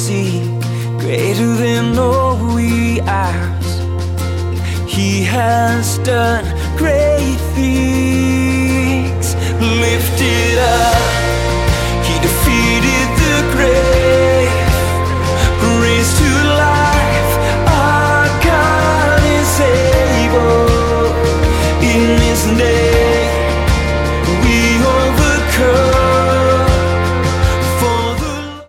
see, greater than all we ask. He has done great things. Lifted up